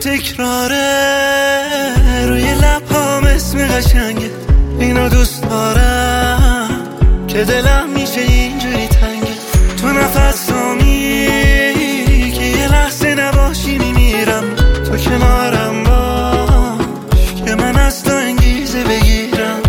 تکراره روی لبام اسم قشنگه، اینو دوست دارم که دلم میشه اینجوری تنگه. تو نفسامی که یه لحظه نباشی میمیرم، تو کنارم باش که من از تو انگیزه بگیرم.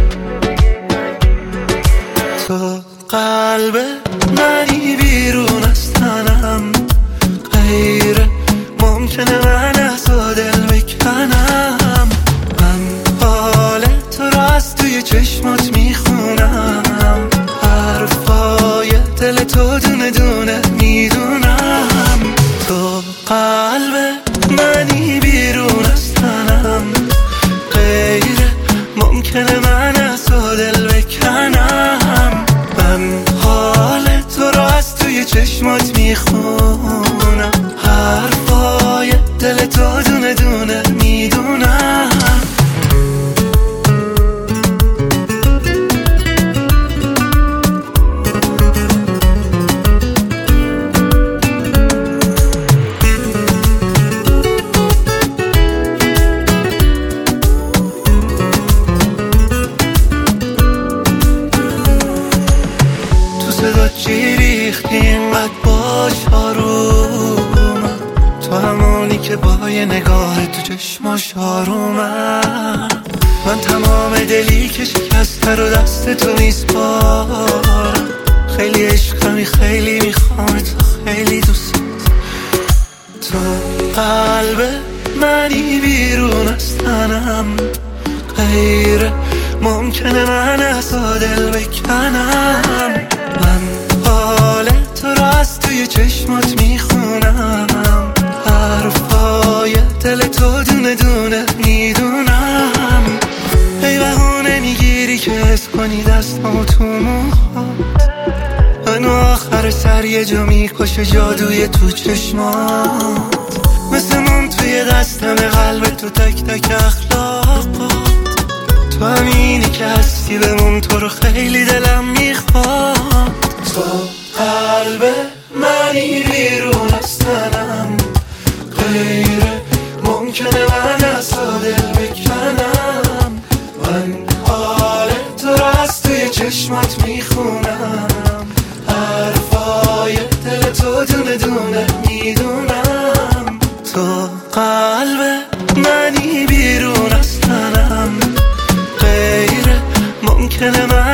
تو قلب منی بیرون از تنم، غیر ممکنه من از تو دل بکنم. من حال تو را از توی چشمات میخونم، حرفای دل تو دونه دونه میدونم. تو قلب منی بیرون از تنم، غیر ممکنه من از تو دل بکنم. من حال تو را از توی چشمات میخونم، حرفای دل تو دونه دونه میدونم. تو صدا چی ریختی اینقدر باش آرومم، تو همونی که با یه نگاه تو چشماش آرومم. من تمام دلی که شکسته رو دست تو میسپارم. خیلی عشقمی، خیلی میخوام تو، خیلی دوست. تو قلب منی بیرون از تنم، غیر ممکنه من از تو دل بکنم. من حال تو را از توی چشمات میخونم، حرفای دل تو دونه دونه میدونم. ای بهونه میگیری که حس کنی دستمو تو موهات، منو آخر سر یه جا میکشه جادوی تو چشمات. مثل موم توی دستم قلب تو تک تک اخلاقات. تو همینی که هستی بمون، تو رو خیلی دلم میخواد. تو قلب منی بیرون از تنم، غیر ممکنه من از تو دل بکنم. من حال تو رو از توی چشمات میخونم، حرفای دل تو دونه دونه میدونم. تو قلب منی بیرون از تنم، غیر ممکنه من